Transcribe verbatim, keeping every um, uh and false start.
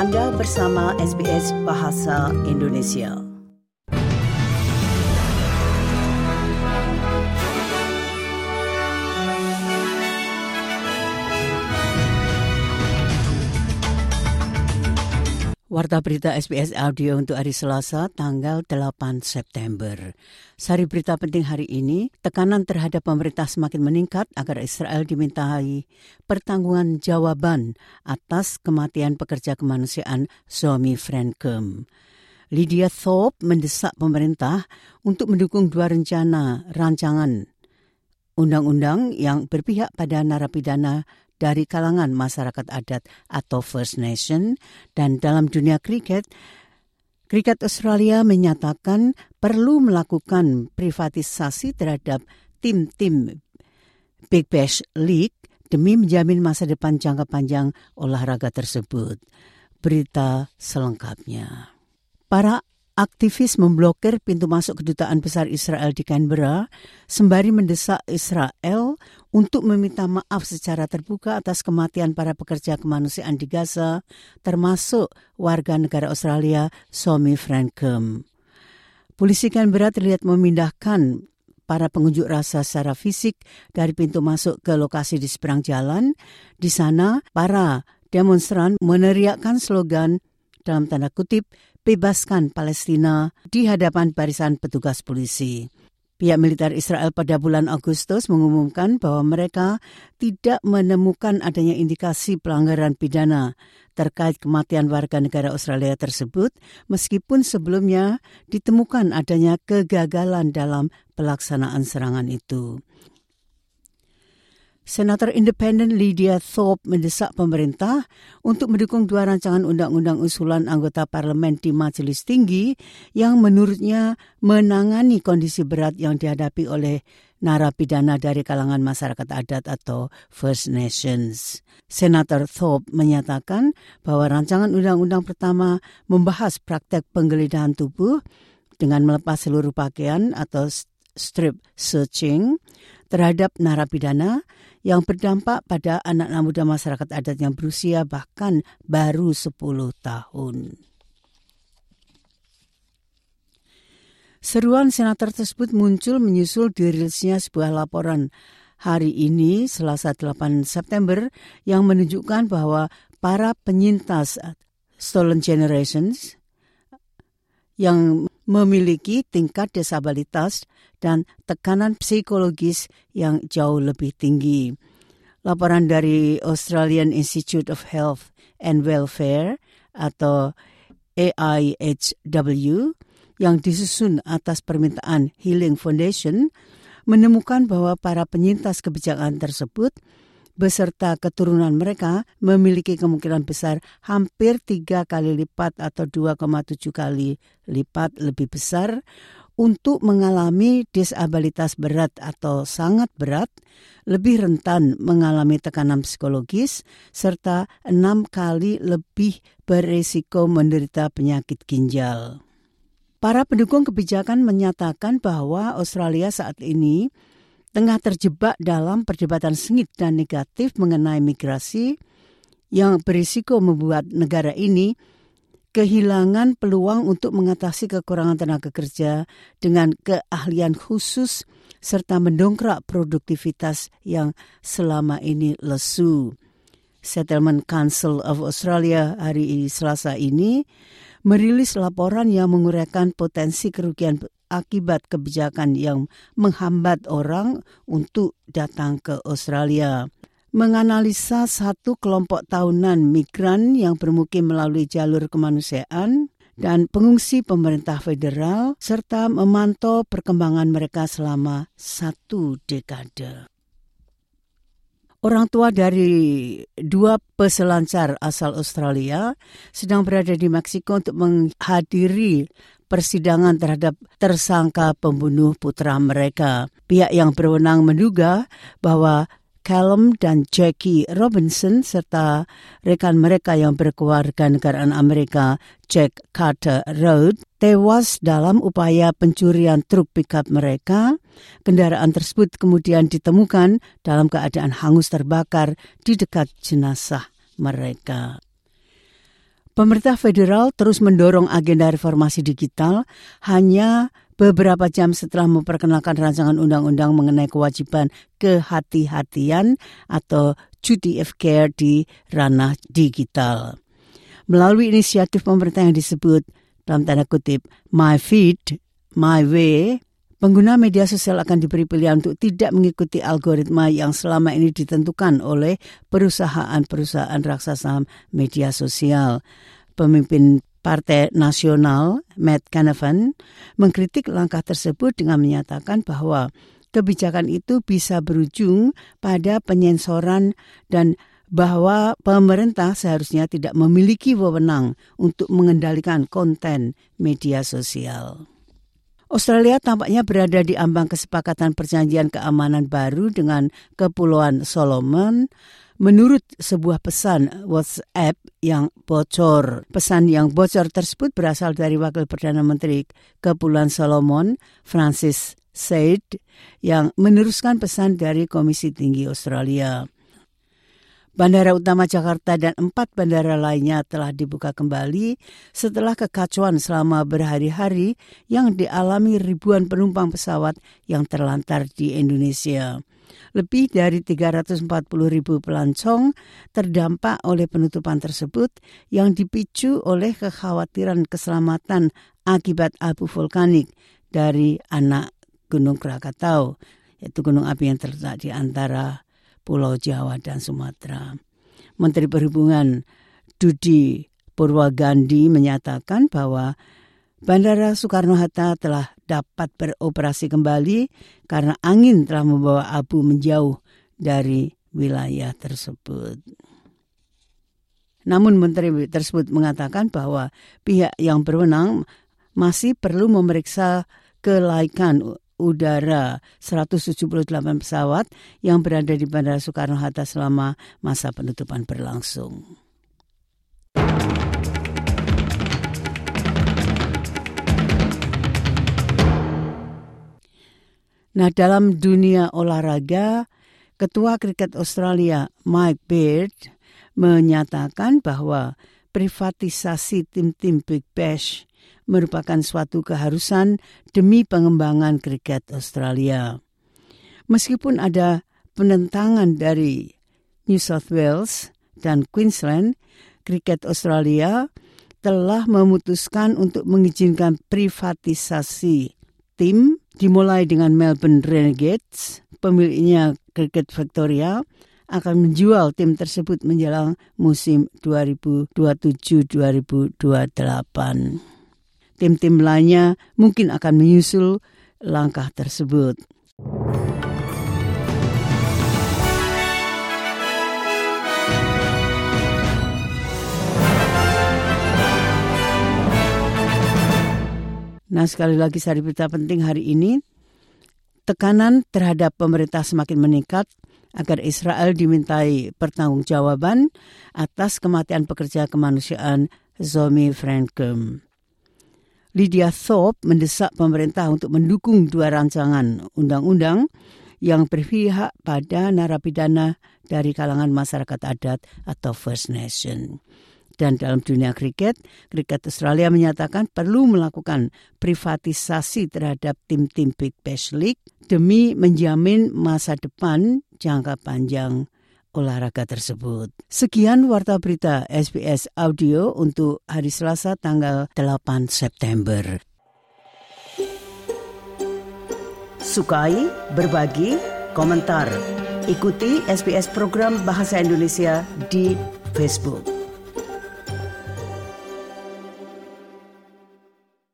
Anda bersama S B S Bahasa Indonesia. Warta berita S B S Audio untuk hari Selasa, tanggal delapan September. Sari berita penting hari ini, tekanan terhadap pemerintah semakin meningkat agar Israel dimintai pertanggungjawaban jawaban atas kematian pekerja kemanusiaan Zomi Frankum. Lydia Thorpe mendesak pemerintah untuk mendukung dua rencana rancangan undang-undang yang berpihak pada narapidana dari kalangan masyarakat adat atau First Nation. Dan dalam dunia kriket, Kriket Australia menyatakan perlu melakukan privatisasi terhadap tim-tim Big Bash League demi menjamin masa depan jangka panjang olahraga tersebut. Berita selengkapnya. Para aktivis memblokir pintu masuk kedutaan besar Israel di Canberra sembari mendesak Israel untuk meminta maaf secara terbuka atas kematian para pekerja kemanusiaan di Gaza, termasuk warga negara Australia Zomi Frankum. Polisi Canberra terlihat memindahkan para pengunjuk rasa secara fisik dari pintu masuk ke lokasi di seberang jalan. Di sana, para demonstran meneriakkan slogan dalam tanda kutip, bebaskan Palestina di hadapan barisan petugas polisi. Pihak militer Israel pada bulan Agustus mengumumkan bahwa mereka tidak menemukan adanya indikasi pelanggaran pidana terkait kematian warga negara Australia tersebut, meskipun sebelumnya ditemukan adanya kegagalan dalam pelaksanaan serangan itu. Senator Independen Lydia Thorpe mendesak pemerintah untuk mendukung dua rancangan undang-undang usulan anggota parlemen di Majelis Tinggi yang menurutnya menangani kondisi berat yang dihadapi oleh narapidana dari kalangan masyarakat adat atau First Nations. Senator Thorpe menyatakan bahwa rancangan undang-undang pertama membahas praktek penggeledahan tubuh dengan melepas seluruh pakaian atau strip searching terhadap narapidana yang berdampak pada anak-anak muda masyarakat adat yang berusia bahkan baru sepuluh tahun. Seruan senator tersebut muncul menyusul dirilisnya sebuah laporan hari ini, Selasa delapan September, yang menunjukkan bahwa para penyintas Stolen Generations yang memiliki tingkat disabilitas dan tekanan psikologis yang jauh lebih tinggi. Laporan dari Australian Institute of Health and Welfare atau A I H W yang disusun atas permintaan Healing Foundation menemukan bahwa para penyintas kebijakan tersebut beserta keturunan mereka memiliki kemungkinan besar hampir tiga kali lipat atau dua koma tujuh kali lipat lebih besar untuk mengalami disabilitas berat atau sangat berat, lebih rentan mengalami tekanan psikologis, serta enam kali lebih berisiko menderita penyakit ginjal. Para pendukung kebijakan menyatakan bahwa Australia saat ini tengah terjebak dalam perdebatan sengit dan negatif mengenai migrasi yang berisiko membuat negara ini kehilangan peluang untuk mengatasi kekurangan tenaga kerja dengan keahlian khusus serta mendongkrak produktivitas yang selama ini lesu. Settlement Council of Australia hari Selasa ini merilis laporan yang menguraikan potensi kerugian akibat kebijakan yang menghambat orang untuk datang ke Australia. Menganalisa satu kelompok tahunan migran yang bermukim melalui jalur kemanusiaan dan pengungsi pemerintah federal, serta memantau perkembangan mereka selama satu dekade. Orang tua dari dua peselancar asal Australia sedang berada di Meksiko untuk menghadiri persidangan terhadap tersangka pembunuh putra mereka. Pihak yang berwenang menduga bahwa Callum dan Jackie Robinson serta rekan mereka yang berkewarganegaraan Amerika Jack Carter Road tewas dalam upaya pencurian truk pickup mereka. Kendaraan tersebut kemudian ditemukan dalam keadaan hangus terbakar di dekat jenazah mereka. Pemerintah federal terus mendorong agenda reformasi digital hanya beberapa jam setelah memperkenalkan rancangan undang-undang mengenai kewajiban kehati-hatian atau duty of care di ranah digital. Melalui inisiatif pemerintah yang disebut dalam tanda kutip My Feed, My Way, pengguna media sosial akan diberi pilihan untuk tidak mengikuti algoritma yang selama ini ditentukan oleh perusahaan-perusahaan raksasa media sosial. Pemimpin Partai Nasional, Matt Canavan, mengkritik langkah tersebut dengan menyatakan bahwa kebijakan itu bisa berujung pada penyensoran dan bahwa pemerintah seharusnya tidak memiliki wewenang untuk mengendalikan konten media sosial. Australia tampaknya berada di ambang kesepakatan perjanjian keamanan baru dengan Kepulauan Solomon menurut sebuah pesan WhatsApp yang bocor. Pesan yang bocor tersebut berasal dari Wakil Perdana Menteri Kepulauan Solomon, Francis Said, yang meneruskan pesan dari Komisi Tinggi Australia. Bandara utama Jakarta dan empat bandara lainnya telah dibuka kembali setelah kekacauan selama berhari-hari yang dialami ribuan penumpang pesawat yang terlantar di Indonesia. Lebih dari tiga ratus empat puluh ribu pelancong terdampak oleh penutupan tersebut yang dipicu oleh kekhawatiran keselamatan akibat abu vulkanik dari anak Gunung Krakatau, yaitu gunung api yang terletak di antara Pulau Jawa dan Sumatera. Menteri Perhubungan Dudi Purwagandi menyatakan bahwa Bandara Soekarno-Hatta telah dapat beroperasi kembali karena angin telah membawa abu menjauh dari wilayah tersebut. Namun menteri tersebut mengatakan bahwa pihak yang berwenang masih perlu memeriksa kelaikan udara seratus tujuh puluh delapan pesawat yang berada di Bandara Soekarno-Hatta selama masa penutupan berlangsung. Nah, dalam dunia olahraga, Ketua Kriket Australia Mike Baird menyatakan bahwa privatisasi tim-tim Big Bash merupakan suatu keharusan demi pengembangan kriket Australia. Meskipun ada penentangan dari New South Wales dan Queensland, kriket Australia telah memutuskan untuk mengizinkan privatisasi tim, dimulai dengan Melbourne Renegades, pemiliknya Cricket Victoria, akan menjual tim tersebut menjelang musim dua ribu dua puluh tujuh dua ribu dua puluh delapan. Tim-tim lainnya mungkin akan menyusul langkah tersebut. Nah, sekali lagi sari berita penting hari ini, tekanan terhadap pemerintah semakin meningkat agar Israel dimintai pertanggungjawaban atas kematian pekerja kemanusiaan Zomi Frankum. Lydia Thorpe mendesak pemerintah untuk mendukung dua rancangan undang-undang yang berpihak pada narapidana dari kalangan masyarakat adat atau First Nation. Dan dalam dunia kriket, Kriket Australia menyatakan perlu melakukan privatisasi terhadap tim-tim Big Bash League demi menjamin masa depan jangka panjang olahraga tersebut. Sekian Warta Berita S B S Audio untuk hari Selasa tanggal delapan September. Sukai, berbagi, komentar. Ikuti S B S program Bahasa Indonesia di Facebook.